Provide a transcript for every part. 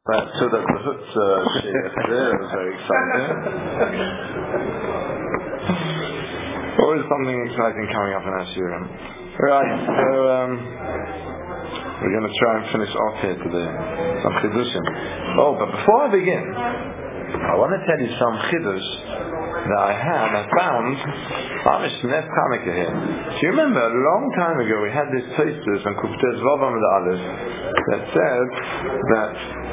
So that the Hutz there was very exciting. Always something exciting coming up in our Shurim. Right, so we're going to try and finish off here today. Some Chidushim. Oh, but before I begin, I want to tell you some Chidush that I found. Amish Nef Chanukah here. Do you remember a long time ago we had this Tosfos on Kuftes Vav Amud Aleph that said that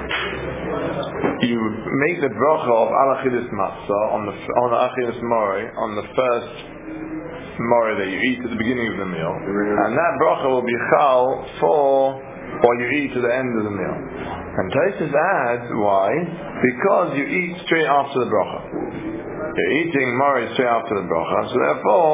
you make the bracha of Al Achilus Matzah on Achilus Mori on the first Mori that you eat at the beginning of the meal, and that bracha will be chal for what you eat at the end of the meal. And Tosfos adds why? Because you eat straight after the bracha. You're eating Mori straight after the bracha, so therefore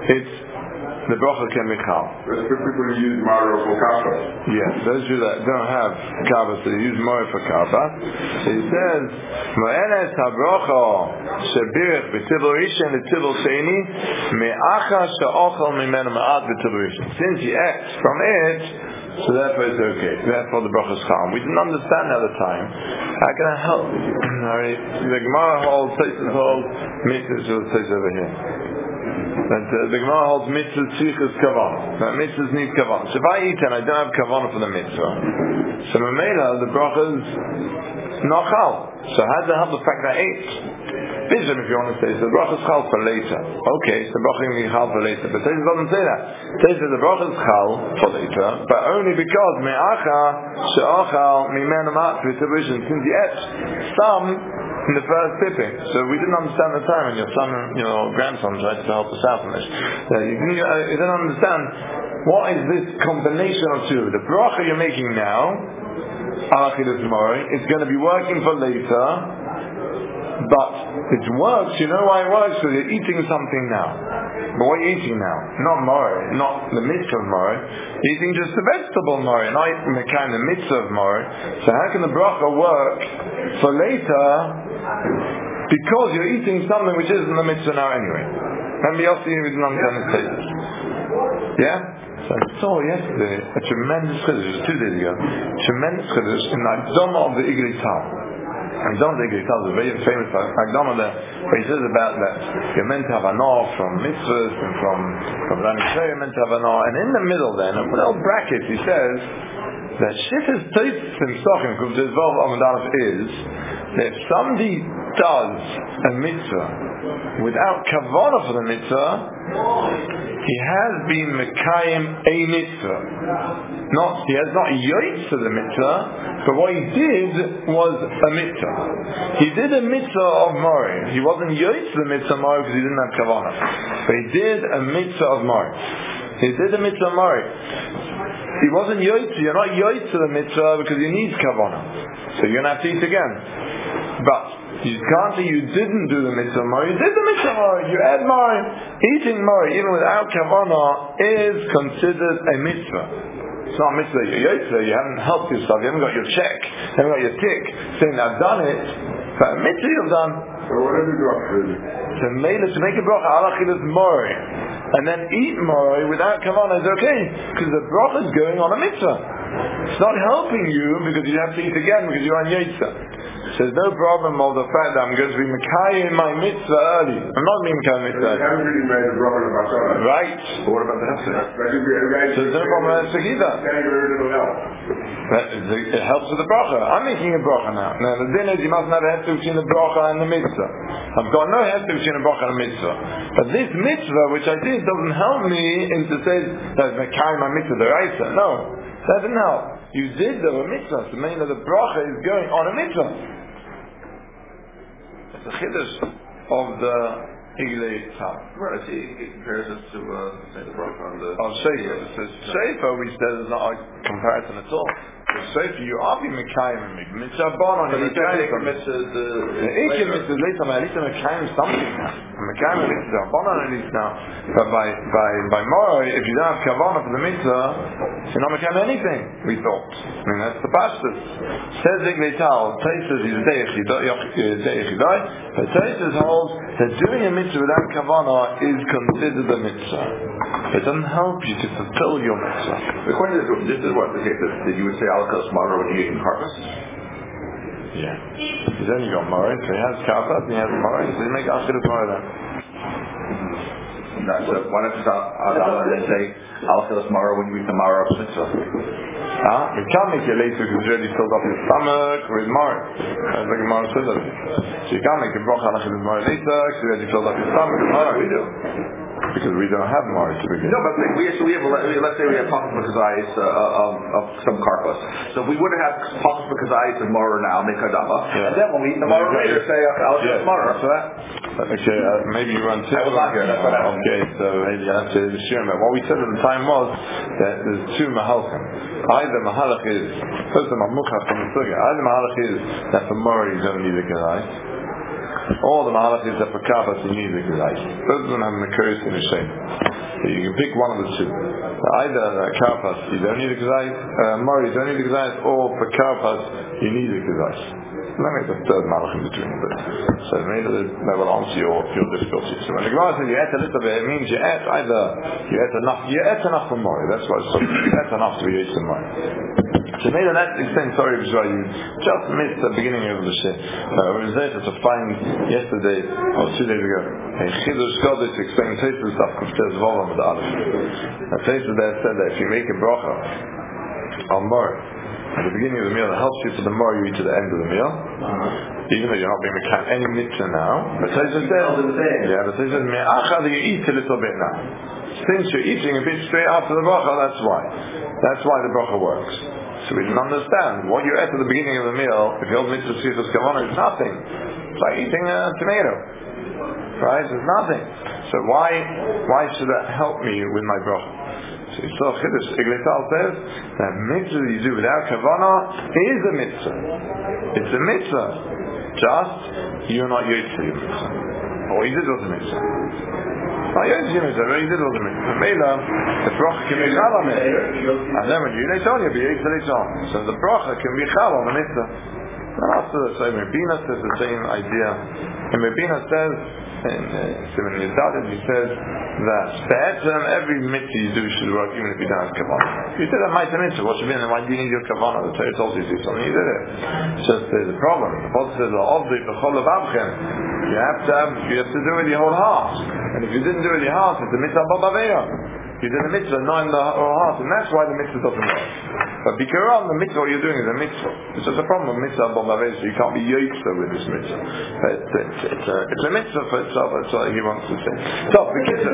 the bracha can be chal. There's people who use Mori for kava. Yes, those who don't have kava, so they use Mori for kava. So he says, Mo'enes ha-bracha shebirich b'tibel rishon l'tibel sheni me'acha she'ochel mimenu ma'at b'tibel rishon. Since he ate from it, so therefore it's okay. Therefore the bracha is chal. We didn't understand at the time. How can I help? The Gemara holds, Tosfos holds, mitzvahs will say over here. That the Gemara holds mitzvahs tzrichas kavanah. That mitzvahs need kavanah. So if I eat and I don't have kavanah for the mitzvah, so Mamela, the bracha is not chal. So how does it help the fact that I ate? Vision, if you want to say, so the bracha is chal for later. Okay, so the bracha can be chal for later. But Tosfos doesn't say that. Tosfos the bracha is chal for later, but only because me'acha she'achal mimenu ma'at v'tibushim, since he ate some in the first tipping. So we didn't understand the time, and your son and your grandson tried to help us out on this. You didn't understand what is this combination of two. The bracha you're making now, Achilus Mori, it's going to be working for later, but it works. You know why it works? Because you're eating something now. But what are you eating now? Not Mori, not the mitzvah of Mori. You're eating just the vegetable Mori, not the kind of mitzvah of Mori. So how can the bracha work for later? Because you're eating something which isn't the mitzvah now anyway. And we also didn't understand the status. Yeah? So I saw yesterday a tremendous chiddush, 2 days ago, tremendous chiddush in the Akdama of the Igri Tal. Akdama of the Igri Tal is a very famous Akdama there, where he says about that you're meant to have anah from mitzvahs and from Rani Sheh, you're meant to have anah. And in the middle then, in little brackets, he says that Shifas Tosfos Simsachim Kuftes Vav Amud Aleph is that if somebody does a mitzvah without kavanah for the mitzvah, he has been mekayim a mitzvah. He has not yoytz to the mitzvah, but what he did was a mitzvah. He did a mitzvah of Mori. He wasn't yoytz to the mitzvah of Mori because he didn't have kavanah. But he did a mitzvah of Mori. He did a mitzvah of Mori. He wasn't yoytz. You're not yoytz to the mitzvah because you need kavanah. So you're going to have to eat again. But you can't say you didn't do the mitzvah Mori. You did the mitzvah Mori. You had Mori. Eating Mori, even without kavanah, is considered a mitzvah. It's not a mitzvah. You're yotzeh. You haven't helped yourself. You haven't got your check. You haven't got your tick saying I've done it. But a mitzvah you've done. So what did you do? To make a bracha Al Achilus Mori and then eat Mori without kavanah is okay because the bracha is going on a mitzvah. It's not helping you because you have to eat again because you're on yotzeh. So there's no problem of the fact that I'm going to be Mekayim my mitzvah early. I'm not being Mekayim mitzvah. You haven't really made a bracha of Basara. Right. But what about the Hefsek? So there's no problem with Hefsek either. It helps with the bracha. I'm making a bracha now. Now the din is you mustn't have a Hefsek between the bracha and the mitzvah. I've got no Hefsek between the bracha and the mitzvah. But this mitzvah which I did doesn't help me into say that Mekayim my mitzvah the Raisa. No. That didn't help. You did the mitzvah. So meaning that the bracha is going on a mitzvah. The chiddush of the Igli Tal. Well, he compares us to say the bracha on the Sheifa, we said is not a comparison at all. Sheifa, you are being Mekayim mitzvah bon on the Ikim mitzvah later, at least I'm Mekayim something now. Mekayim mitzvah bon on at least now. But by Mori, if you don't have kavanah for the mitzvah, you're not Mekayim anything. We thought. I mean that's the pashtus. Says Igli Tal, Tosfos is Deich but Tosfos holds that doing a mitzvah without kavanah is considered a mitzvah. It doesn't help you to fulfill your mitzvah. The question is, this is what the case that you would say Al Tomorrow when you're eating harvest? Yeah. He's only got Mori, so he has Kafat and he has Mori, so he make Achilas Mori then. So why don't you start and say Achilas Mara when you eat the Mara of Mitzvah? You can't make it later because it's already filled up your stomach with Mori. That's like a Mori says it. So you can't make a Brocha on Achilas Mori later because it's already filled up your stomach with Mori. We do. Because we don't have Mari to begin. No, but let's say we have Pasuk Mekazayis of some carcass. So if we would have had Pasuk Mekazayis of Mara now, Mekadama, and then when we eat the Mara later, say Al Mara. So that. Okay, maybe you run two. I was not here. That's what happened. Okay, so maybe you have to assume that what we said at the time was that there's two mahalchim. Either mahalach is first of all from the sugya. Either mahalach is that for Mara you don't need a Gezai. All the mahalach is that for Kafas you need the Gezai. Both of them have Mekuris and a Shem. So you can pick one of the two. So either Kafas you don't need a Gezai, Mari you don't need a Gezai, or for Kafas you need a Gezai. Let me the third malach in between, but so maybe that will answer your difficulties. So when the Gemara says you ate a little bit, it means you ate enough for Mori. That's what it's talking about. You ate enough to be ate some Mori. So maybe that extent, sorry, B'Zra, you just missed the beginning of the shit. We were there to find yesterday, or 2 days ago, a Chidush Kodesh explaining Tosfos stuff, Kuftes Volam with the Aleph. And Tosfos there said that if you make a bracha on Mori, at the beginning of the meal, it helps you for the more you eat to the end of the meal, even though you're not being mekayim any mitzvah now. But Tosfos says, me'achad you eat a little bit now. Since you're eating a bit straight after the bracha, that's why. That's why the bracha works. So we didn't understand what you ate at the beginning of the meal. If the old mitzvah sichos kavanah is nothing. It's like eating a tomato, right? It's nothing. So why should that help me with my bracha? So Chiddush Iglital says that mitzvah you do without kavanah is a mitzvah. It's a mitzvah. Just you're not yotze your mitzvah. Or you did was a mitzvah. Not yotze your mitzvah, but you did was a mitzvah. Mela, the bracha can be chal on it. And then when you eat on, you'll be yotze on. So the bracha can be chal on the mitzvah. And after the same, Rebina says the same idea. And Rebina says, in Simon Yedadid, he says that every mitzvah you do should work even if you don't have kavanah. If you did a mitzvah, what should be, then why do you need your kavanah? The Torah told you to do something, you did it. Just there's a problem. The Apostle says, you have to do it with your whole heart. And if you didn't do it with your heart, it's a mitzvah babaveya. You did a mitzvah not in the whole heart, and that's why the mitzvah doesn't work. But because the mitzvah what you're doing is a mitzvah. It's just a problem with mitzvah bombaveh, so you can't be yotze with this mitzvah. It's a mitzvah for itself, that's what he wants to say. So, because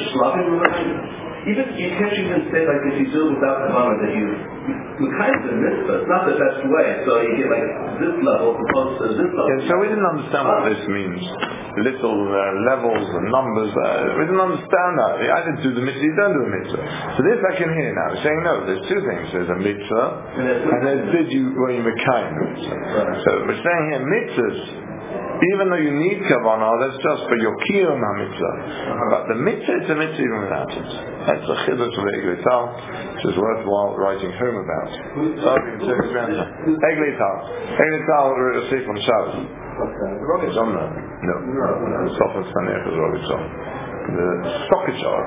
even you can't even say like if you do it without kavanah that you kind of a mitzvah. It's not the best way. So you get like this level opposed to this level. Yeah, so we didn't understand what this means. Little levels and numbers. We didn't understand that. You either do the mitzvah, you don't do the mitzvah. So this I can hear now. We're saying no. There's two things. There's a mitzvah, and there's did you when you mekayim the mitzvah. So we're saying here mitzvahs. Even though you need kavanah, that's just for your kiyum ha-mitzvah. But the mitzvah is a mitzvah even without it. That's the chiddush of Eglital, which is worthwhile writing home about. Eglital. Eglital is a seif on Shabbos. It's on there. No. The Sofan Sanech is what we saw. The Stockachar.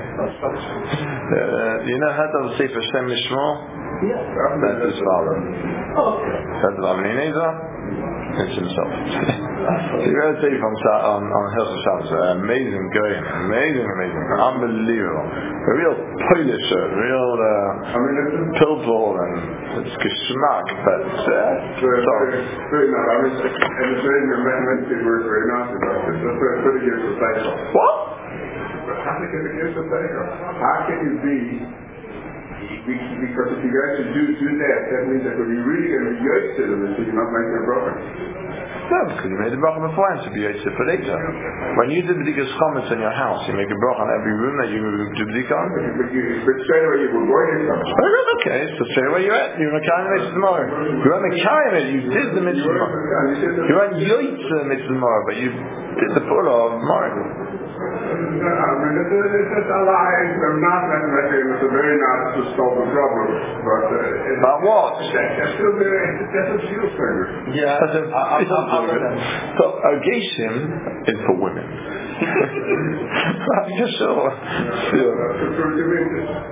You know how to say for Shem Mishmor? That's his father. That's Avnei Nezer. It's himself. So you read a tape on Hilchos Shabbos. Amazing going, amazing, unbelievable. A real Polish, real pilpul, and it's geschmack, but very nice. And it's very romantic words, very nice about this. That's what I put against the cycle. What? How can it against the cycle? How can you be? Because if you guys should do that means that when you're really going to be yotze to them, so you're not making a bracha. No, because you made a bracha before and to be yotze for later. When you do b'dikas chametz in your house, you make a bracha on every room that you do b'dika on. But straight away you were going to come. Okay, so straight away you're at. You're mekayim the mitzvah tomorrow. You weren't mekayim it, you did the mitzvah tomorrow. You weren't yotze the mitzvah tomorrow, but you did the full of tomorrow. I mean, it's a lie. I'm not mathematically, it's a very nice to solve the problem. But what? That's still that's a shield finger. Yeah, so Geshim is for women. Sure. So to me,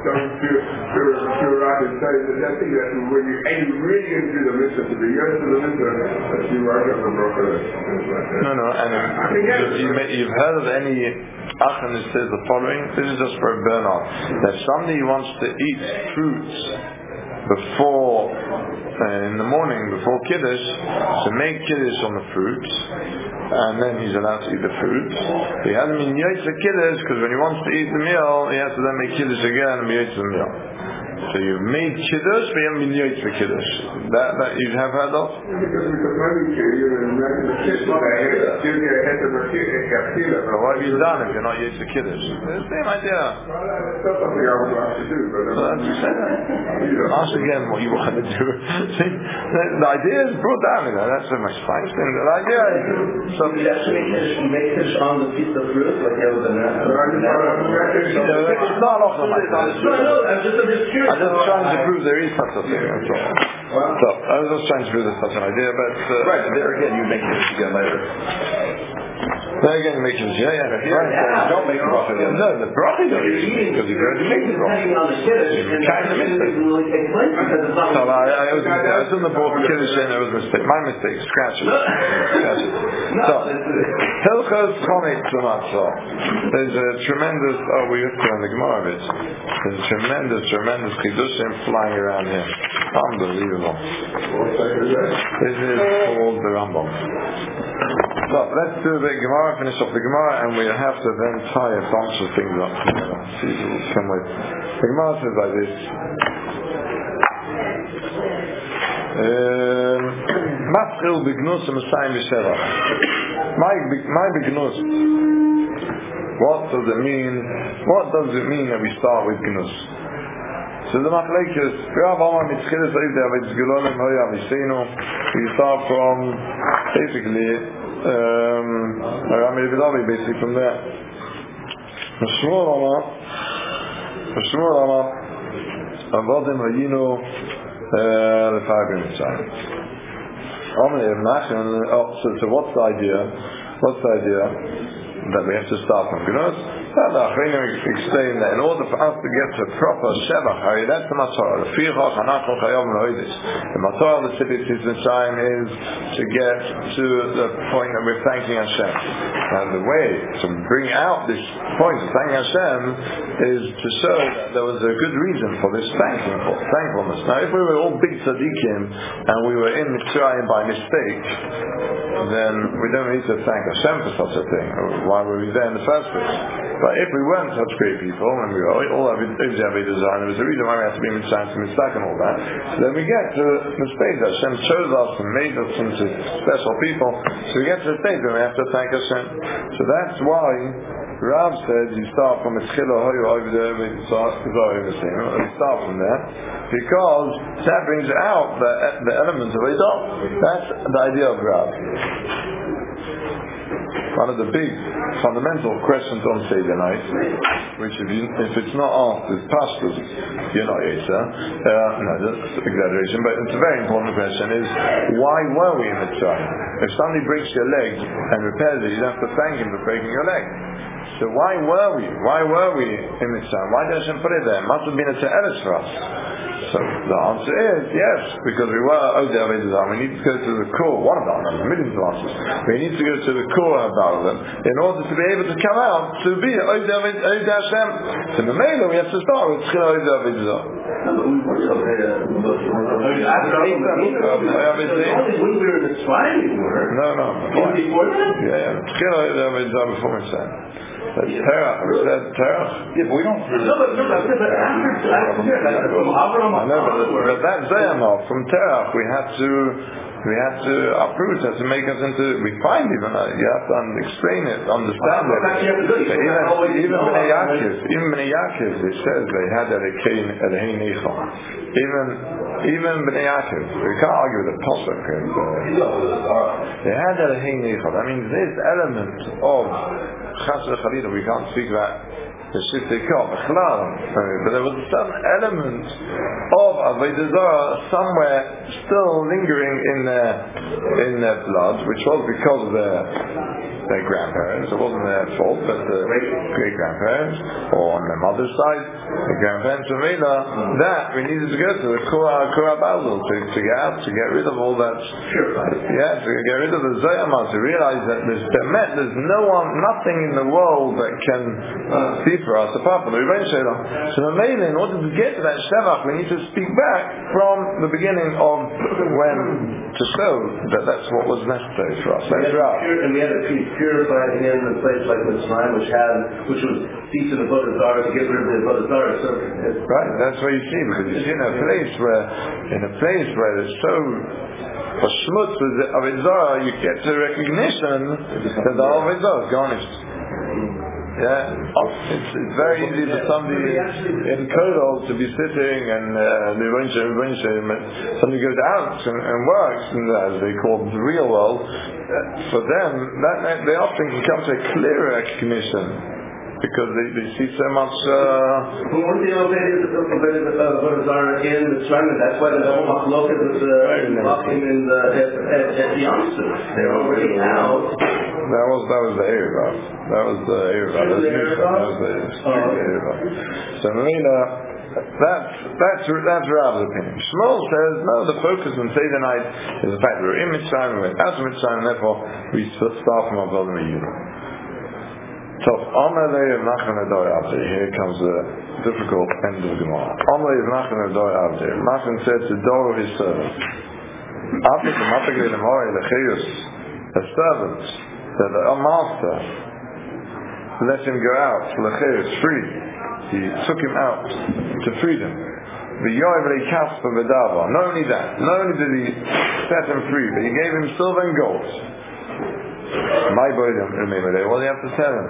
I think that when you ain't really going to do the mitzvah, to be yes to the mitzvah, that you are going to broker it. No, and you've heard of any Achan who says the following. This is just for a burnout. That somebody wants to eat fruits before in the morning before Kiddush, to make Kiddush on the fruits, and then he's allowed to eat the fruits. He hasn't been Yotze Kiddush because when he wants to eat the meal, he has to then make Kiddush again and be Yotze the meal. So you've made Kiddush, but you haven't been Yotze for Kiddush. That you have heard of? But what have you done if you're not Yotze Kiddush? The same idea. Ask again what you want to do. See, the idea is brought down in there. That's the most fine thing. The idea is you make Kiddush on the piece of fruit, like there was a it's not often like that. I'm just trying to prove there is such a thing. That's all. So I was just trying to prove there's such an idea, but right there again, you make it again later. There again, make it don't make the bracha again. No, the bracha don't because you've already made the bracha. You kind of missed it. So I was in the board for Kiddush and it was a mistake. My mistake. Scratch it. So Hilchos Chometz L'Matzah. There's a tremendous. We used to on the Gemara bit. There's a tremendous Kiddushim flying around here. Unbelievable. This is called the Rambam. So let's do the Gemara, finish off the Gemara, and we'll have to then tie a bunch of things up together. See what will come with. The Gemara says like this. Maschil b'gnus Messiah Mishevach. My b'gnus. What does it mean? What does it mean that we start with gnus? So the machlekes, we start from basically basically from there. Avodim hayinu lefagim mitzayim. So what's the idea? That we have to start from gnus. The Achreinim explain that in order for us to get to proper Shevach, that's the Matorah. The Matorah of the Tzibit Mitzrayim is to get to the point that we're thanking Hashem. And the way to bring out this point of thanking Hashem is to show that there was a good reason for this thankfulness. Now, if we were all big tzaddikim and we were in Mitzrayim by mistake, then we don't need to thank Hashem for such a thing. Why were we there in the first place? But if we weren't such great people, and we were all Avodah Zarah, there was a reason why we had to be Mitzrayim to Mitzvah and all that. So then we get to the stage that Hashem chose us and made us into special people. So we get to the stage where we have to thank Hashem. So that's why Rav said you start from Etzchila Hoyu over there. We start from there because that brings out the elements of Eidah. That's the idea of Rav. One of the big fundamental questions on Seder night, which if it's not asked as pastors, you're not Yetzer. No, that's exaggeration, but it's a very important question, is why were we in Mitzrayim? If somebody breaks your leg and repairs it, you don't have to thank him for breaking your leg. So why were we in Mitzrayim? Why did Hashem put it there? It must have been a Te'eres for us. So the answer is yes, because we were Odeh Avodah Zarah. We need to go to the core. One of them, millions of answers. We need to go to the core about them in order to be able to come out to be Odeh Hashem. So in the Mela we have to start with Tchila Odeh Avodah Zarah. When we were in the Mitzrayim, we were. No. Before that? Yeah. Tchila Odeh Avodah Zarah before Mitzrayim. That's Terach. We said Terach. Yeah, but we don't. No, but after I know, but that Zayamah from Terach, we had to uproot it to make us into. We find even you have to explain it, understand it. Even Bnei Yaakov, it says they had a Hey Neicha. Even Bnei Yaakov, we can't argue with the pasuk. They had a Hey Neicha. That means this element of Chas v'Chalila we can't speak about the Shiftikah, but there was some element of Avodah Zarah somewhere still lingering in their blood, which was because of their grandparents. It wasn't their fault, but the great-grandparents, or on their mother's side, the grandparents of Mela, that we needed to go to the Kura Basil to get out, to get rid of all that. To get rid of the Zoyama, to realize that there's nothing in the world that can see for us apart from the Rebbeinu Shalom. So in order to get to that Shevach, we need to speak back from the beginning of when, to show that that's what was necessary for us. That's right. And we had to be purified in a place like Mitzrayim, which was cease in the Avodah Zarah, to get rid of the Avodah Zarah. So right, that's what you see, because you see in a place where there's so for shmutz of Avodah Zarah, you get to recognition that the whole Avodah Zarah is garnished. Yeah, it's very easy for somebody in Kodol to be sitting and somebody goes out and works, and as they call it, the real world. For them, they often can come to a clear recognition because they see so much. Who weren't the Avodah Zarah in the Mitzrayim? That's why the whole machloket was walking in at Yamsuf. They're already out. That was the Erev. That was the Erev. That was the Erev. So Marina, that's Rab's opinion. Shmuel says no. The focus on Seder night is the fact that we're in Mitzrayim, we went out of Mitzrayim, and therefore we start from our Avodah Zarah. So Amalei of Nachman Adoi Avdi. Here comes the difficult end of the Gemara. Amalei of Nachman Adoi Avdi. Nachman said to Doro his servant, after the Matakli Lemori Lecheius, a servant, that a master let him go out, Lecheius, free. He took him out to freedom. Not only that, not only did he set him free, but he gave him silver and gold. My boy, remember that. What do you have to tell him?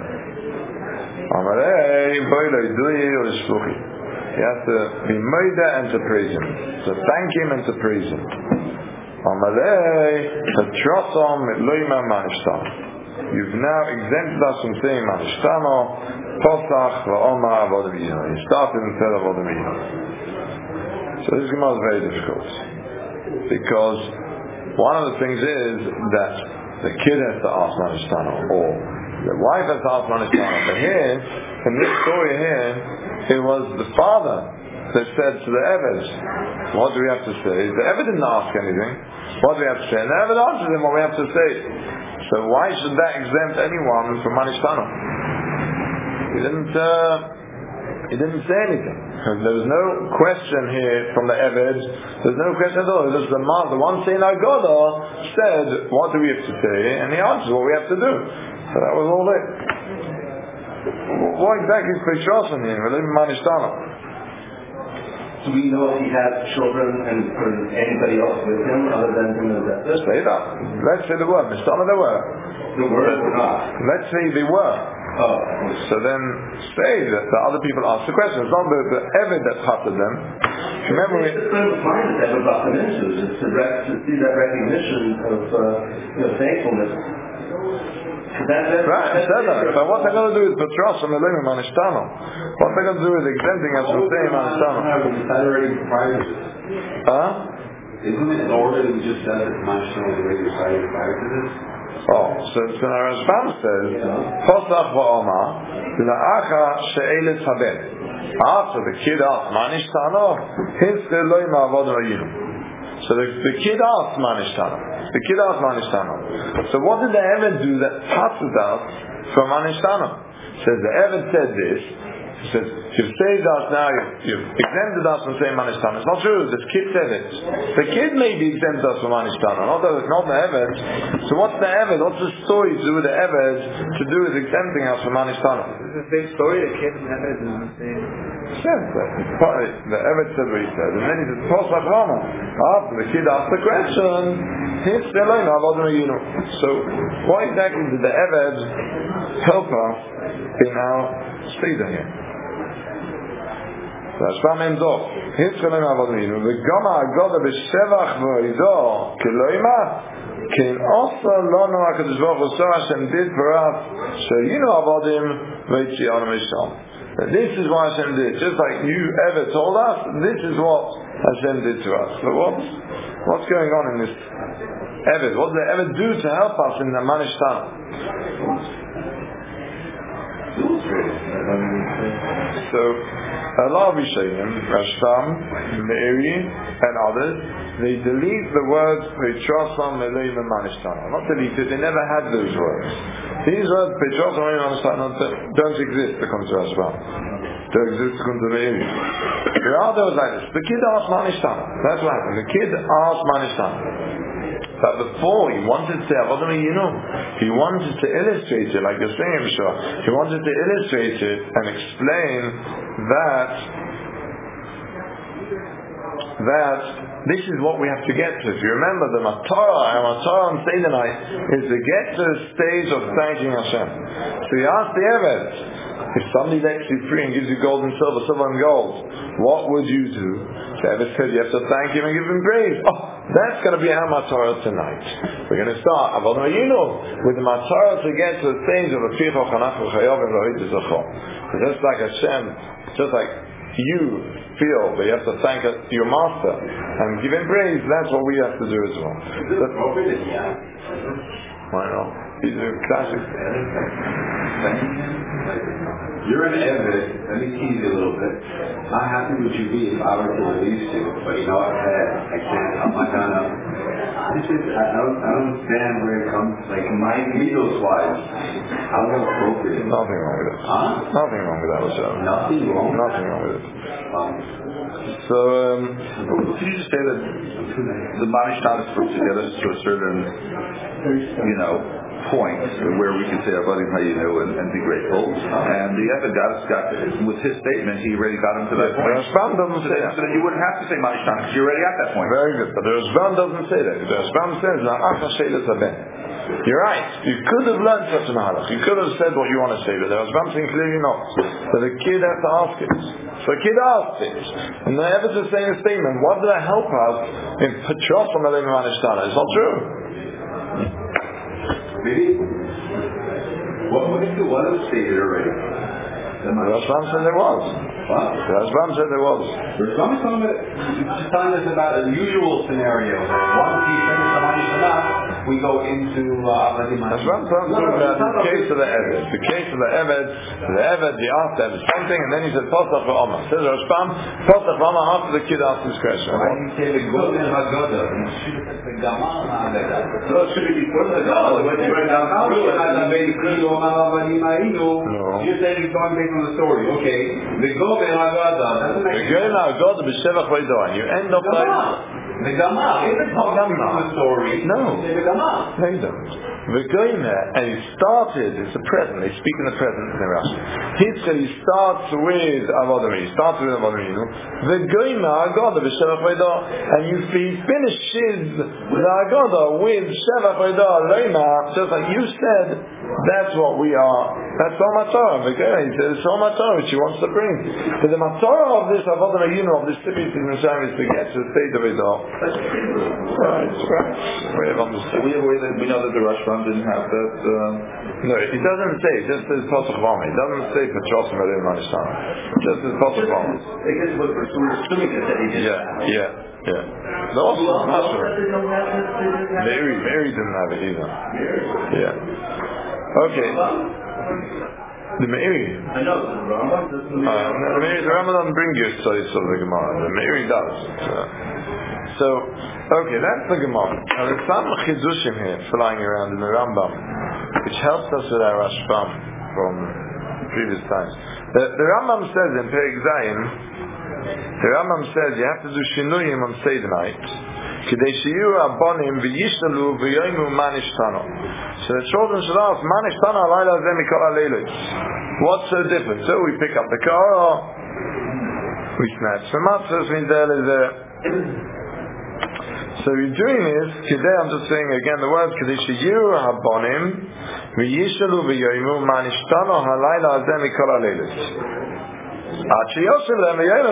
He has to be moida and to praise him, to thank him and to praise him. You've now exempted us from saying Manishtano, Posach, Va'oma, Avodavino. You started and said Avodavino. So this Gemara is very difficult, because one of the things is that the kid has to ask Manishtano, or the wife has to ask Manishtano. But here, in this story here, it was the father that said to the Eved, what do we have to say? The Eved didn't ask anything. What do we have to say? And the Eved answered him what we have to say. So why should that exempt anyone from Manishtano? He didn't say anything. There was no question here from the Eved. There's no question at all. It was the one saying Agoda said, what do we have to say? And he answered what we have to do. So that was all it. What exactly is Petrosan here? Do we know if he had children and anybody else with him other than him and his sister? Say that. Let's say there were. Mistana there were. There were or not? Let's say they were. So then say that the other people asked the question. It's not the Eved that parted them. Remember, it's the friend of mine that Eved brought them into, is to see that recognition of thankfulness. Right, I said that. But what they're going to do is Petros and Elohim Manishtano. What they're going to do is exempting us from saying Manishtano. Isn't it in order that we just said that Manishtano is already decided prior to this? So the Rashbam says, Posach va'oma la'acha she'elet haben. After the kid asked Manishtano, his Elohim avodah rayinu. So the kid asked Manishtano. So what did the Eved do that passes us from Manishtano? Says the Eved said this. He says, you've saved us now, you've exempted us from saying Manishtano. It's not true, this kid said it. The kid maybe exempted us from Manishtano, not the Eved. So what's the Eved? What's the story to do with the Eved to do with exempting us from Manishtano? It's the same story, the kid and Eved is the same. The Eved said what he said, and then he said, Posach Rama. After the kid asked the question, so why exactly did the Eved help us in our Seder here? So Rashbam ends off. The Gama Agoda b'Shevach v'Oido Keloima Kin Osa Lono HaKadosh Baruch Hu So Hashem did for us Sheyinu Avodim v'Yitzianu Misham. This is what Hashem did. Just like you ever told us, this is what Hashem did to us. So what's going on in this Eved? What did the Eved do to help us in the Manishtana? So, a lot of Rishonim, Rashbam, Meiri, and others, they delete the words Petrosam, Elohim, and Manishtana. Not deleted, they never had those words. These words, Petrosam, Elohim, and Manishtana, don't exist according to Rashbam. Don't exist according to Meiri. The other was like this. The kid asked Manishtana. That's what happened. The kid asked Manishtana. But before he wanted to say Avodah Yinu, he wanted to illustrate it, like you're saying, Mishra. He wanted to illustrate it and explain that this is what we have to get to. If you remember, the Matorah on Seder night is to get to the stage of thanking Hashem. So he asked the Eved, if somebody lets you free and gives you gold and silver and gold, what would you do? The Eved said you have to thank him and give him praise. That's going to be our Matorah tonight. We're going to start Avodah Yinu with the Matorah to get to the stage of Aficha Chanach V'Chayav and Rohit Zachor. Just like Hashem, just like you feel that you have to thank your master and give him praise, that's what we have to do as well. Why not? These are classic. You're an Eved. Let me tease you a little bit. How happy would you be if I were to release you? But you know, I can't. I'm not gonna. I don't understand where it comes. Like my legals wise, how appropriate. Nothing wrong with it. Huh? Nothing wrong with that, Hashem. Nothing wrong. Nothing wrong with it. So, could you just say that the Manishtana is put together to a certain, point where we can say Avodim Hayinu and be grateful. And the Eved got with his statement, he already got him to that point. The Rashbam doesn't say that. So then you wouldn't have to say Manishtana because you're already at that point. Very good. But the Rashbam doesn't say that. The Rashbam says, you're right. You could have learned such an halach. You could have said what you want to say, but the Rashbam saying clearly not. So the kid has to ask it. So the kid asked it. And the Eved is saying a statement. What did that help us in Petros from Elohim Manishtana? It's not true. Really? What was stated already? The Rashbam said there was. What? The Rashbam said there was. The Rashbam is telling us about a usual scenario. Once he finishes Samani Shana, we go into Avodim Hayinu. Rashbam tells us about the case of the Eved. The case of the Eved, he asked the Eved something, and then he said, Posach v'Omar. Says the Rashbam, Posach v'Omar after the kid asked his question. Why didn't he say the Golden Haggadah? He should have said the Gamal Haggadah. So it should be before the Gamal. When you write down No. You said he's going based on the story. Okay. The Golden Haggadah. The Golden Haggadah b'Shevach v'Idah, and you end up like the Gamal. Isn't talking about the story. No. The Gamal. No, you don't. The Goymer, and he started, it's the present, they speak in the present in the Rashi. He starts with Avodah Yinu. The Goymer, Haggadah, b'Shevach v'Idah, and he finishes the Haggadah with Shevach v'Idah, Leima, just like you said, that's what we are. That's all Matorah. The Goymer, he says, it's all Matorah which he wants to bring. So the Matorah of this Avodah Yinu, of this Tibbetz Mitzrayim, is to get to the state of Idah. Right. We have understood. We know that the Rashbam didn't have that. No, he doesn't say. It just says Posach v'Omar. He doesn't say Petros and Elohim Manishtana. Just says Posach v'Omar. I guess we're assuming that he did. Yeah. No, also not sure. Mary didn't have it either. Yeah. Okay. The Meiri. I know the Rambam doesn't. The Rambam doesn't bring you studies of the Gemara. The Meiri does. So, okay, that's the Gemara. Now there's some chidushim here flying around in the Rambam, which helps us with our Rashbam from previous times. The Rambam says in Perek Zayin, the Rambam says you have to do shinuyim on Seder night. K'dei shiyu abonim v'yishtalu v'yoymu manishtano. So the children should ask, manishtano alayla zeh mikol aleilos. What's so different? So we pick up the car, we snatch the matzahs, so you're doing this, today I'm just saying again the word, K'dei shiyu abonim v'yishtalu v'yoymu manishtano alayla zeh mikol aleilos. So they're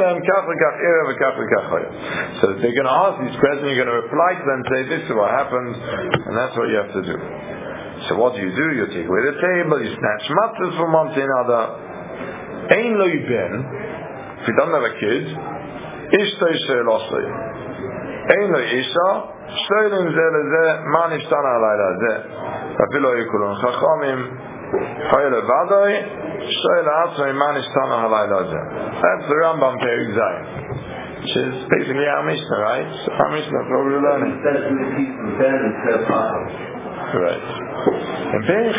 going to ask these questions, you're going to reply to them, say this is what happened, and that's what you have to do. So what do? You take away the table, you snatch matzahs from one to another. Ein lo ben, if he doesn't have a kid, Ishtay she'elosay. Ein lo isha, shtoilim zeh lezeh, ma nishtana alayla zeh. Afilo yikulun chachamim, choy levadoi, shtoil ha'atzmai, ma nishtana alayla zeh. That's the Rambam Perek Zayin, which is basically our Mishnah, right? Our Mishnah, that's what we're learning. Right. In Perek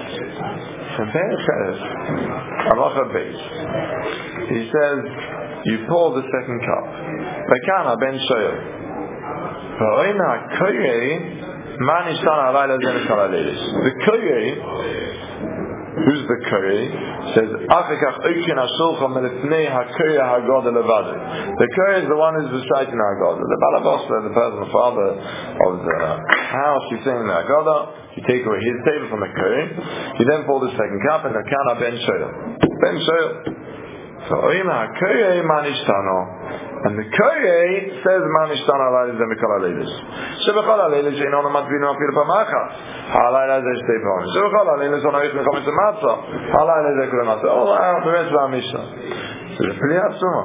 Ches, Halacha Beis, he says, you pour the second cup. V'kana ben shoyel. V'oina koyei man ishtan alayla zen kalaleilis. The koyei, who's the koyei? Says Achikach oikin hashulcha melifnei hakoyei hagod levado. The koyei is the one who's reciting hagod. The balabasa, the person, the father of the house, he's saying the haggadah. You take away his table from the koyei. You then pour the second cup, and v'kana ben shoyel. Ben shoyel. So Oima Koyei Manishtano, and the Koyei says Manishtano Alayla Zeh Mikol Aleilis. Shebechol Aleilis Einon Matvinu Apir Pamachas. Alayla Zeh Shtei Pamachas. Shebechol Aleilis Onoich Mechomis Matzah. Alayla Zeh Kule Matzah. All the rest of our Mishnah. So the Pli Atzuma.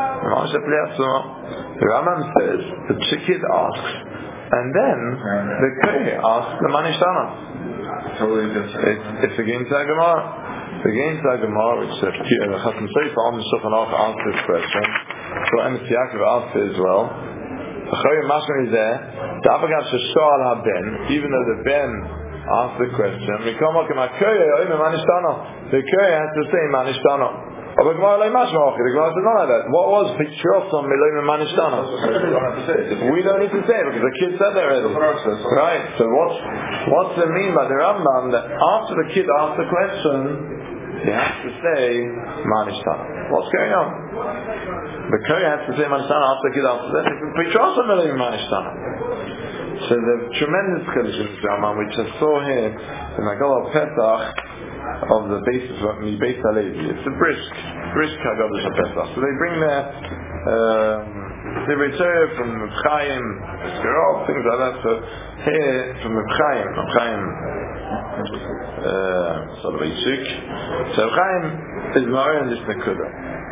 The Rambam says the Chikid asks, and then the Koyei asks the Manishtano. It's against the Gemara. The Gemara, which Chasam Sofer on the Shulchan Aruch asked this question, so Emes Yaakov asked it as well. Even though the Ben asked the question, the Koyei has to say Manishtano. The Gemara says not like that. What was Pichrosom Miloim Manishtano? We don't need to say it because the kid said that already. Right. So what's the mean by the Rambam that after the kid asked the question, he has to say Manishtana? What's going on? The Kohen has to say Manishtana after the kid asks that. It's Manishtana. So the tremendous chiddush in this Rambam, which I saw here in the Haggadah Pesach of the basis of the Beis Halevi. It's a brisk Haggadah of Pesach. So they bring their Divrei Torah from Chaim, Skarov, things like that. So here from Chaim. Sort of a shik. So Chaim is more in this Nekuda.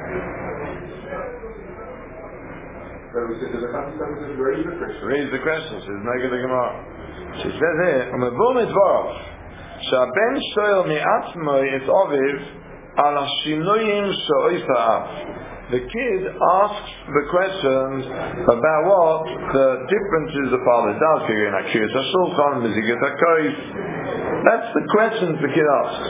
Raise the question. She's making the Gemara. She says here, "Umevum itvarov, she'aben shoyel mi'atzmoi et oviv al hashinoyim she'oisa av." The kid asks the questions about what the differences the father does. That's the questions the kid asks.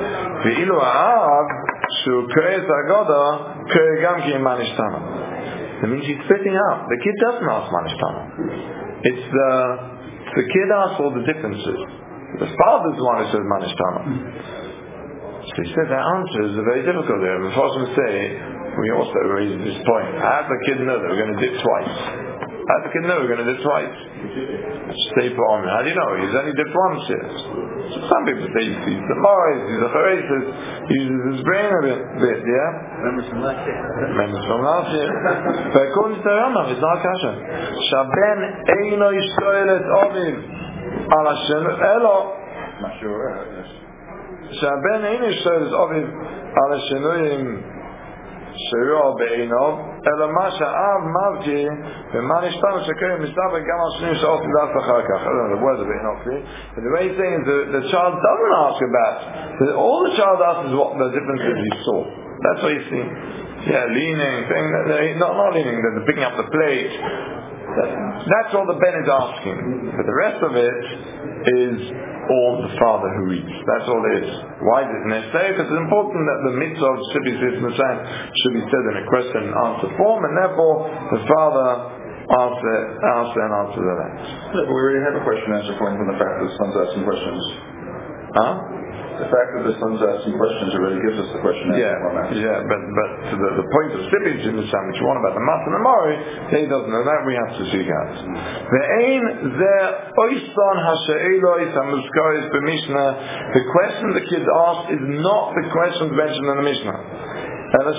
That means he's splitting out. The kid doesn't ask Manishtana. It's the kid asks all the differences. The father's the one who says Manishtana. So he said that answers are very difficult there. The Mepharshim say, we also raised this point. How does the kid know that we're going to dip twice? How does the kid know we're going to dip twice? Stay for him. How do you know? He's only dipped once here. So some people say he sees the Moris, he's a Charesis, he uses his brain a bit, yeah? Members from last year. But according to the Rambam, it's not kasha. Shaben eino yishtoilet oviv ala shenu elo. Shaben eino yishtoilet oviv ala shenuyim Shiro be'inov, ela ma sha'av mavki, v'ma nishtanu shekayim mistabek gam al shnim sha'ot midas achar kach. I don't know the word of be'inov, but the way he's saying is the child doesn't ask about. All the child asks is what the differences he saw. That's what he's seeing. Yeah, leaning, saying that not leaning, they're picking up the plate. That's all the Ben is asking. But the rest of it is all the father who eats. That's all it is. Why is it necessary? Because it's important that the mitzvah of should be said in a question and answer form, and therefore the father answers that. We already have a question and answer form from the fact that the son's asking questions. Huh? The fact that the son's asking questions already gives us the question and answer format. Yeah, but the point of Sibbage in the which you want about the Mat and the Mori, he doesn't know that, we have to seek out. The question the kids ask is not the questions mentioned in the Mishnah. Why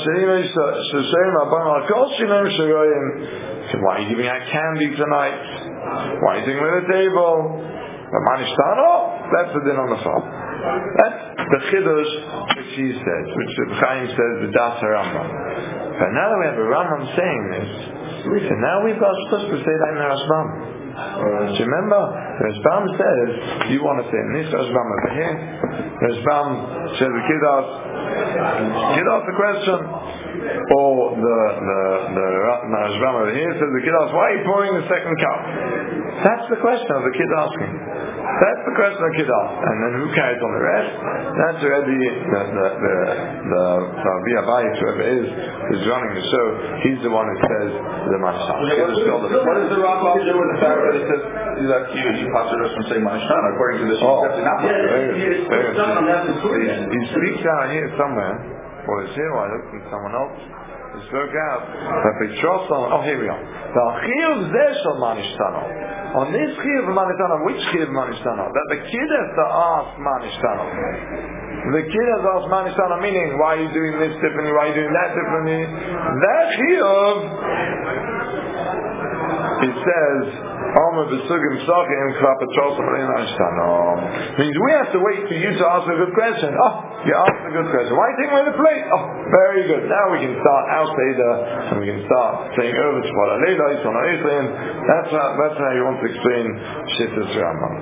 are you giving out candy tonight? Why are you sitting at the table? But Manishtano, that's the din on the farm. That's the Chiddush which he says, which Chaim says the Das HaRambam. But now that we have a Rambam saying this, so now we've got supposed to say that in the Rashbam. Do you remember? The Rashbam says, you want to say in this Rashbam over here, the Rashbam says the kid asks the question, or the Rashbam over here says the kid asks, why are you pouring the second cup? That's the question of the kid asking. That's the question the kid asks. And then who carries on the rest? That's already the Rabbi Abayis, whoever is running the show. He's the one who says the Manishana. What does the Rambam do with the fact that it says that you posture us from saying Manishana? According to this, definitely not. He speaks out here somewhere, or it's here, or I looked at someone else. He spoke out that they trust on. Oh, here we are. The Chiyuv Zeshel Manishtano. On this Chiyuv Manishtano, which Chiyuv Manishtano? That the kid has to ask Manishtano. The kid has asked Manishtano, meaning, why are you doing this differently? Why are you doing that differently? That Chiyuv, it says, means we have to wait for you to ask a good question. Oh, you asked a good question. Why are you taking away the plate? Oh, very good. Now we can start our Seder and we can start saying over to That's how you want to explain Shittas Rambam.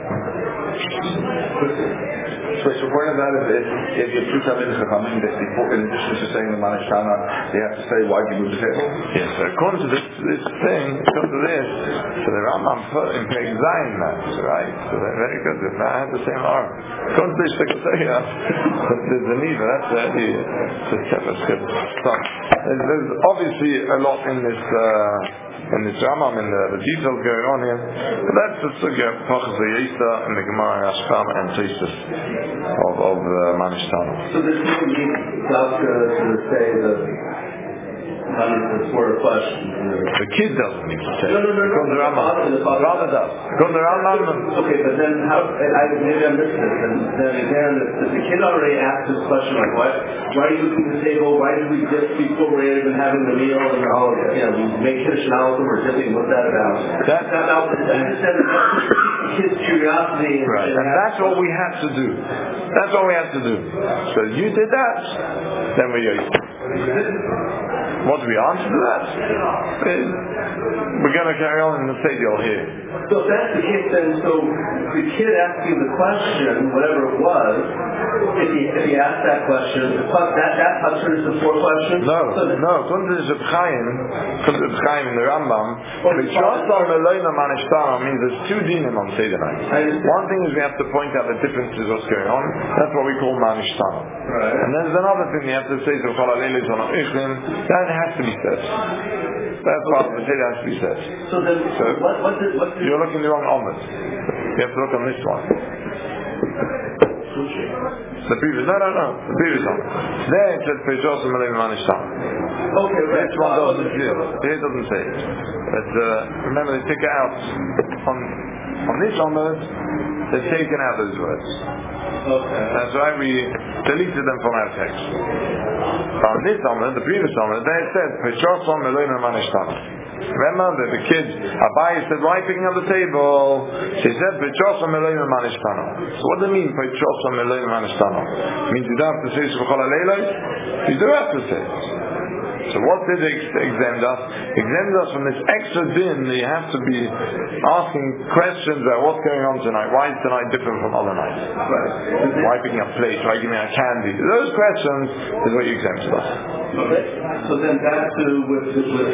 So according to that, if you two come in Chachamim, in addition to saying the Manishana, they have to say, why do you move the table? Yes, so according to this thing, according to this, so the Rambam put in Peg Zayin that, right? So they're very good. If I had the same arm. According to this, they could say, there's a need, that's the separate script. So, there's obviously a lot in this Rambam, in the details going on here. But that's the sugya of Pachas Yisa and the Gemara Rashbam and Tosfos of Manishtano. So this doesn't mean to say that for a question. The kid doesn't need to say. No. The Rambam. Rather does. The Rambam. Okay, but then maybe I missed this. And then again, the kid already asked this question, like, why are you looking at the table? Why did we dip before we're even having the meal? And all, we make fish now, so we're dipping. What's that about? I understand the kid's curiosity. Right, and that's what we have to do. That's what we have to do. So you did that, then we go. What do we answer to that? We're going to carry on in the Seder here. So if that's the case, then so the kid asking the question, whatever it was, if he asked that question, that answers the four questions. No. According to Reb Chaim in the Rambam, means there's two dinim on Seder night. One thing is we have to point out the differences what's going on. That's what we call Manishtana. Right. And then there's another thing you have to say. That has to be said. That part of the Seder has to be said. So what you're looking the wrong Omid. You have to look on this one. The previous, no. The previous one. There it says Peshos and Malay Manishtan. Okay, right. This one doesn't say it. Here it doesn't say it. But remember they take it out on this Omid. They've taken out those words. Okay. That's why we deleted them from our text. On this Omid, the previous Omid, there it says Peshos and Malay Manishtan. Remember that the kids, Abai said, why picking up the table? She said, Petrosa Meloim Manishtano. So what does it mean, Petrosa Meloim Manishtano? It means you don't have to say Subchol HaLeilos? You do have to say it. So what did they exempt us? Exempt us from this extra din that you have to be asking questions about what's going on tonight. Why is tonight different from other nights? Right. Why picking up plates? Why giving out candy? Those questions is what you exempted us. Okay. So then back to with and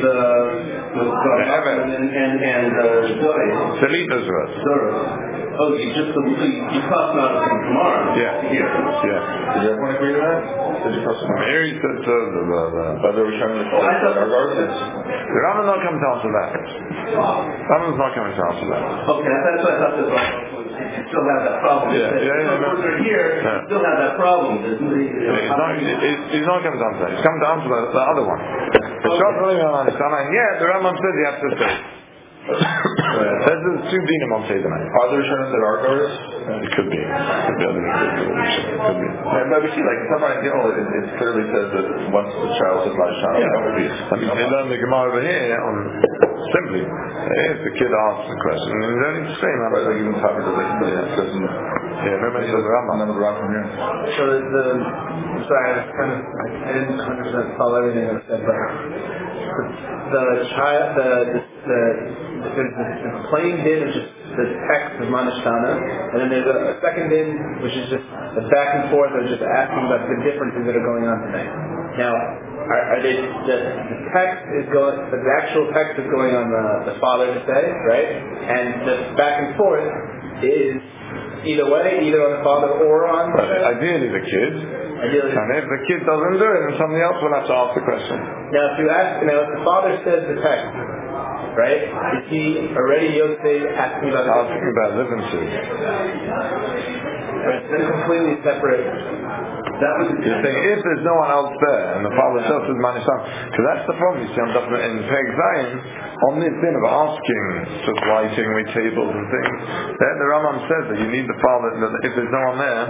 Zoe. Delete those words. Oh, you crossed them out from tomorrow. Yeah. Did everyone agree to that? Did you cross them out? Mary said but they were showing the the Rambam not coming to answer that. Rambam's not coming to answer that. Okay, that's what I thought this was. You still have that problem. Once we're here, you still have that problem. He's not coming to answer that. He's coming to answer the other one. And yeah, the Rambam says you have to say. This is two dinim on Seder night. Are there Rishonim that are goers? It could be. It could be. But we see, like, somewhere in Gimel, it clearly says that once the child says Manishtana, Let me say that in the Gemara over here on simply, if the kid asks the question, then you don't need to say Right, like even Tucker doesn't. remember the Rambam. Remember the Rambam from here. So I'm sorry, I didn't 100% follow everything that was said, but there's the plain din of just the text of Manishtana, and then there's a second din which is just the back and forth of just asking about the differences that are going on today. Now, are they the text is going, the actual text is going on the father to say, right? And the back and forth is either way, either on the father or on the Ideally the kid. Ideally. And if the kid doesn't do it, then somebody else will have to ask the question. Now, if the father says the text, right? Is he already Yosef asking about differences? It's been completely separate. That was You're saying if there's no one else there and the father self is Manishtana, because that's the problem you see in Peg Zion, on this thing of asking, just writing with tables and things, then the Rambam says that you need the father, that if there's no one there,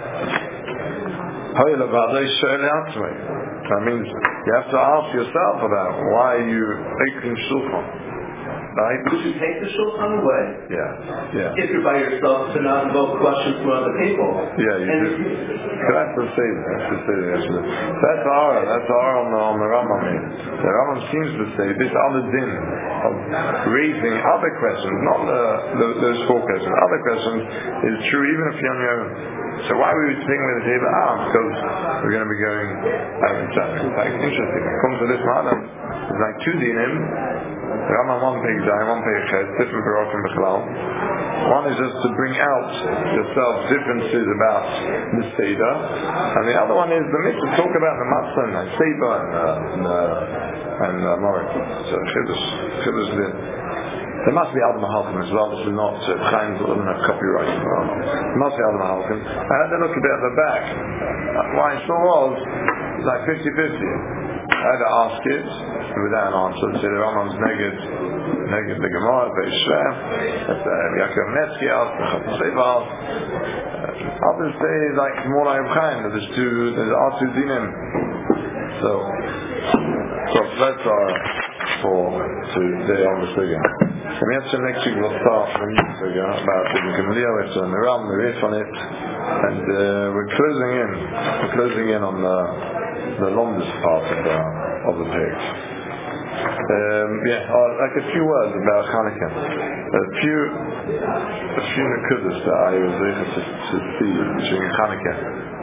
that means you have to ask yourself about why you taking shulchan. Right? Would you take the shulchan away? Yeah. If you're by yourself, to not invoke questions from other people. Yeah, you do. That's the say that. That's our on the Rambam. The Rambam seems to say this other din of raising other questions, not those four questions. Other questions is true even if you're on your own. So why were we taking with the table? Because we're going to be going out of time. In fact, interesting. It comes to this matter. There's like two dinim. The Rambam one page Zayin, one page Chet, different Barokim Bechlal. One is just to bring out yourself differences about the Seder, and the other one is the mitzvah to talk about the Matzah and Seder and Morit. So Chiddush Din. There must be Adam Mahalkim as well. This is not Chaim doesn't have copyright. There must be Adam Mahalkim. I had to look a bit at the back. What I saw was like 50-50. I had to ask it without an answer. So the Rambam's neged the Gemara, Veishveh, Yaakov Netsky asked, others say like more like Chaim, that there's two dinim. So that's our for today on the Sugya. And we have some next week we'll start the new Sugya about the Gemara, it's on the Ram, the riff on it, and we're closing in on the longest part of the page. Like a few words about Hanukkah. A few nekudas that I was able to see during Hanukkah.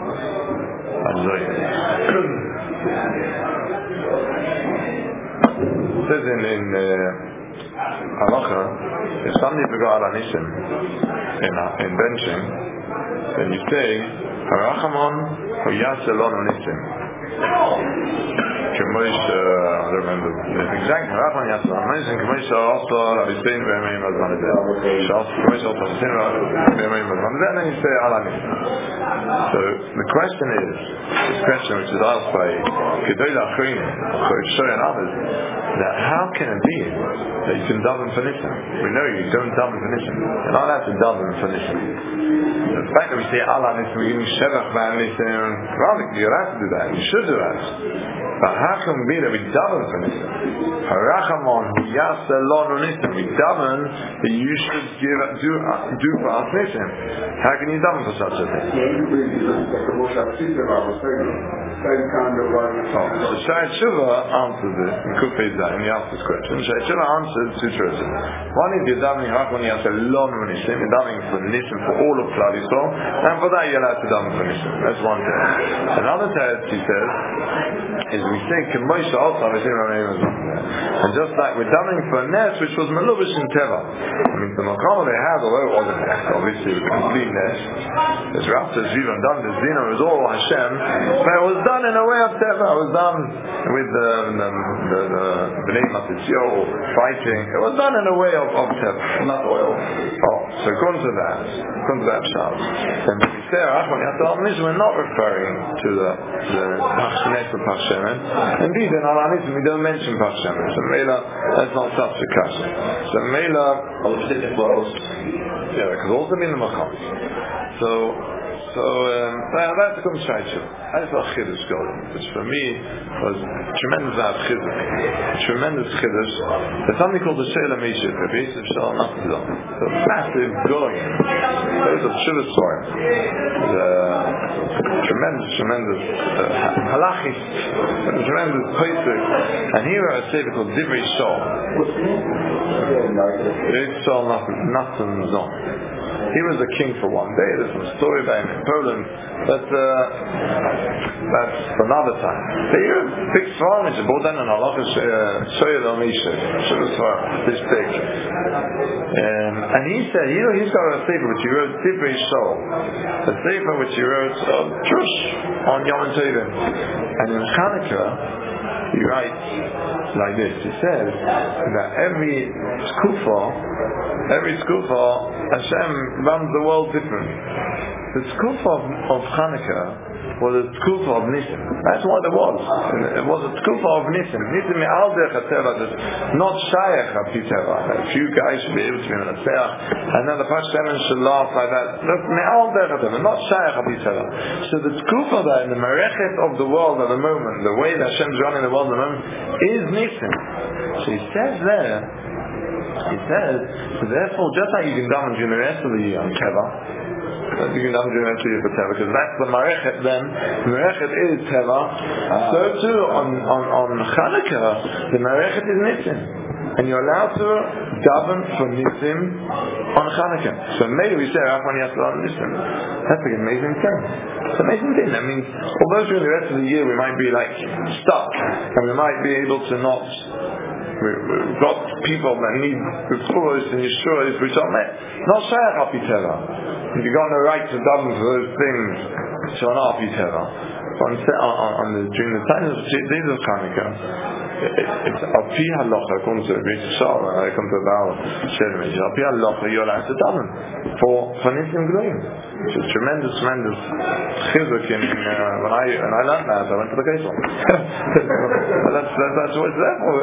It says in Halacha, if somebody forgot Anisim in benching, then you say Harachamon Huyasselon Anisim. I don't remember the exact Harachamon Yasselon Anisim. Kemoisha also Avisein Ve'emeim Azmanideh. Kemoisha also Avisein Ve'emeim Azmanideh. And then you say Al Anisim. So the question is, this question which is asked by Gedolei Achronim, Chodesh and others, that how can it be that you can daven for Nisan? We know you don't daven for Nisan. You're not allowed to daven for Nisan. The fact that we say Allah Nisan, we're giving Shevach by Nisan, rather, you're allowed to do that. You should do that. But how can it be that we daven for Nisan? Harachamon hu yaselon Nisan. We daven that you should do for us Nisan. How can you daven for such a thing? Same kind of So Shai Tshuva answers this in Kufay Zayin. He asked this question. Shai Tshuva answers two choices. One is you're davening Harachamon yaselon Nisan. You're davening for Nisan for all of Klal Yisrael, and for that you're allowed to daven for Nisan. That's one thing. Another text, he says, is we say Kemoisha also and just like we're davening for a Nes which was Melubish in Teva. I mean the Makam they had, although it wasn't obviously it was a complete Nes, as Rav says Zivan done the Zina, it was all Hashem, but it was done in a way of Teva. It was done with the Bnei Matisyo fighting. It was done in a way of Teva, not oil. So according to that shot, then we say we're not referring to the Pachshemes of Pachshemen. Indeed, in Alanism we don't mention Pachshemen. So Mela, that's not such a kasha. So Mela, because also mean the Macham. So that's the Kumshaichu. I saw Chiddush Golden, which for me was tremendous out Chiddush. Tremendous Chiddush. There's something called the Sheila Meshach, the base of Shalom Nachzidon. So massive going. There's a Shivas for him. Tremendous halachis, tremendous Pesach. And here are a sefer called Divrei Shol. Divrei Shol Nachzidon. He was a king for one day. There's some story about him in Poland, but that's for another time. Here, big farm is brought down in halacha shoyel al misha, this big. And he said, he's got a sefer which he wrote, Divrei Shol, a sefer which he wrote Trush on Yom Tovim, and in Chanukah he writes like this. He says that every skufa, Hashem runs the world different. The skufa of Chanukah was a skufa of Nisim. That's what it was. It was a skufa of Nisim. Nisim me'al derech hateva, not shayach ha'piteva. A few guys should be able to be in a seach, and then the Pashtem should laugh like that. That's me'al derech hateva, not shayach ha'piteva. So the skufa there, in the merechet of the world at the moment, the way that Hashem's running the world at the moment, is Nisim. So he says there, so therefore, just like you can daven during the rest of the year on Teva, you can daven during the rest of the year for Teva, because that's the Marechet then, the Marechet is Teva, so too on Chanukah, the Marechet is Nisim. And you're allowed to daven for Nisim on Chanukah. So maybe we say, Rachman Yasser on Nisim. That's an amazing thing. It's an amazing thing. That means, although during the rest of the year we might be like stuck, and we might be able to not, we've got people that need Refuahs and Yeshuas which are not Shayach Al Pi Teva. You've got no right to daven for those things which are not Al Pi Teva. During the time of days of Chanukah, it's Al Pi Halacha, according to Rabbi Shal, when I come to the Baal Shem, Al Pi Halacha, you're allowed to daven for Nisim G'loim. Which is tremendous chizuk when I learned that, I went to the Kaisel. That's what it's there for.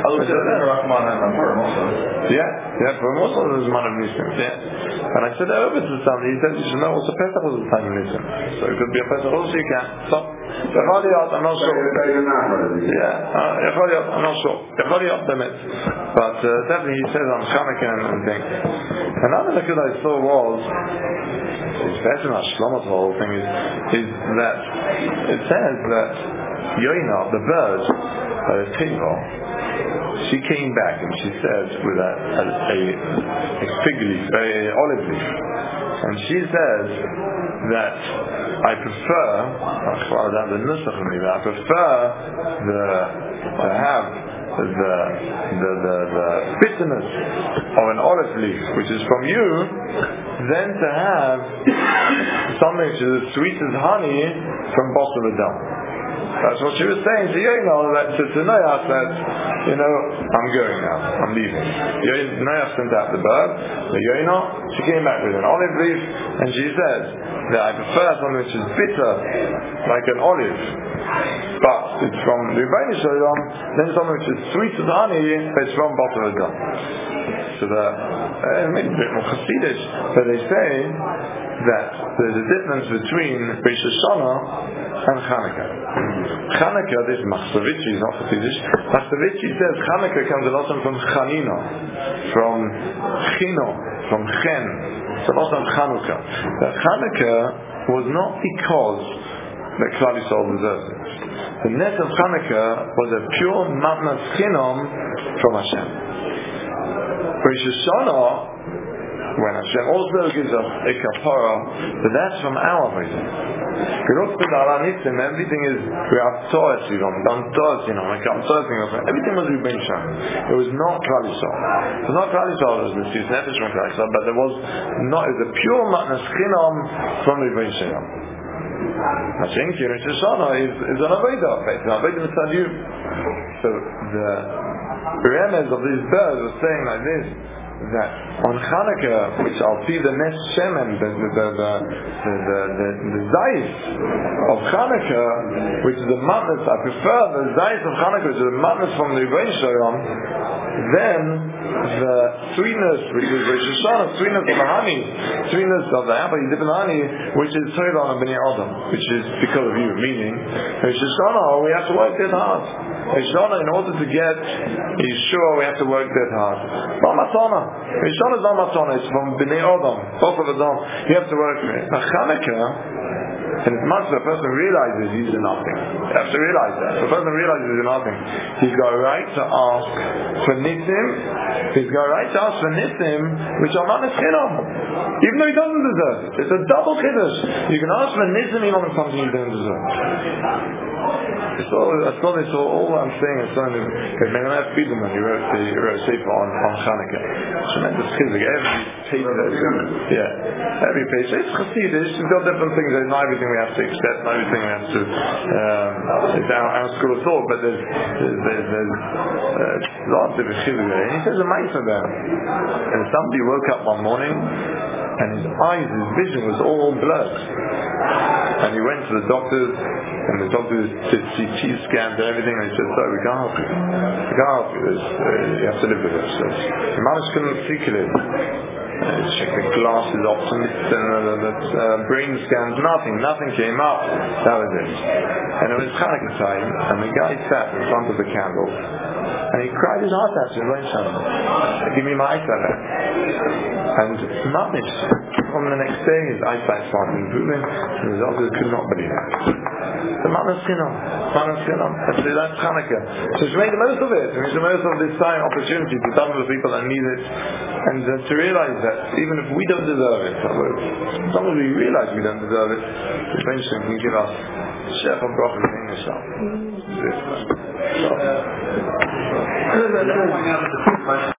Yeah, for Muslim there's a man of Nisim. Yeah. And I said that over to somebody, he said you should know also Pesach was the time of Nisim. So it could be a Pesach also you can. So, I'm not sure. Yeah, I'm not sure. But definitely he says on Chanukah and things. Another thing that I saw was, it's better than Shlomo's whole thing is that it says that Yoina, the bird, she came back and she said with a fig leaf, a olive leaf, and she says that I prefer to have the bitterness of an olive leaf, which is from you, than to have something which is as sweet as honey from Boston Adam. That's what she was saying to Yoinah, that to Noach, that I'm going now, I'm leaving. Noach sent out the bird, the Yoinah, she came back with an olive leaf, and she said that I prefer something which is bitter, like an olive, but it's from the Rebbeinu Shalom, then something which is sweet as honey, but it's from Boston Adam. So it made it a bit more Hasidish, but they say that there's a difference between Rosh Hashanah and Chanukah. Chanukah, this is Machzavitchi, is not Hasidish. Machzavitchi says Chanukah comes a lot from Chanino, from Chino, from Chen. It's a lot of Chanukah. That Chanukah was not because that Klal Yisrael deserves it. The net of Chanukah was a pure matnas chinom from Hashem. Rosh Hashanah, when Hashem also gives us a kapara, but that's from our reason. Everything is everything was Rebbeinu Shalom. It was not Klal Yisrael. It was not Klal Yisrael. It was the Tzitz Nefesh from Klal Yisrael, but there was not. It was a pure matnas chinom from Rebbeinu Shalom. Hashem Rosh Hashanah is an avodah. It's an avodah mitzad you. So the remez of this bird was saying like this, that on Chanukah, which I'll see the Nes Shemen, the Zayis of Chanukah, which is the matnas, I prefer the Zayis of Chanukah, which is the matnas from the Rebbeinu Shalom, then the sweetness, which is Rosh Hashanah, sweetness of the honey, sweetness of the apple you dip in the honey, which is Torah on Bnei Adam, which is because of you, meaning Rosh Hashanah, we have to work that hard. Rosh Hashanah, in order to get Yeshua, we have to work that hard. Matana. Rosh Hashanah is not matana, it's from Bnei Adam, both of Adam. You have to work for it. Chanukah, and as much as a person realizes he's in nothing, you have to realize that. If a person realizes he's in nothing, he's got a right to ask for nisim. He's got a right to ask for nisim, which are not nisim, even though he doesn't deserve it. It's a double chiddush. You can ask for nisim even on something you don't deserve. All I'm saying is something that Menachem Friedman, he wrote a sefer on Chanukah. Tremendous chizuk. Every page. It's Chassidish. It's got different things. There's not everything we have to accept, not everything we have to. It's our school of thought, but there's lots of chizuk there. And he says a ma'aser there. And somebody woke up one morning, and his vision was all blurred. And he went to the doctors, and the doctors did CT scans and everything, and he said, "Sorry, we can't help you. We can't help you. You have to live with it." So the man couldn't see clearly. Check the glasses, optimists, and the brain scans, nothing came up. That was it. And it was Chanukah time, and the guy sat in front of the candle, and he cried his heart out to him. Give me my eyesight back. And Mamish, from the next day, his eyesight started improving, and the doctors could not believe it. The Manas Chinam. That's Chanukah. So we make the most of it. We make the most of this time, opportunity to talk to the people that need it, and to realize that even if we don't deserve it, as long as we realize we don't deserve it, the Benjamin can give us Shef and Brachas in English.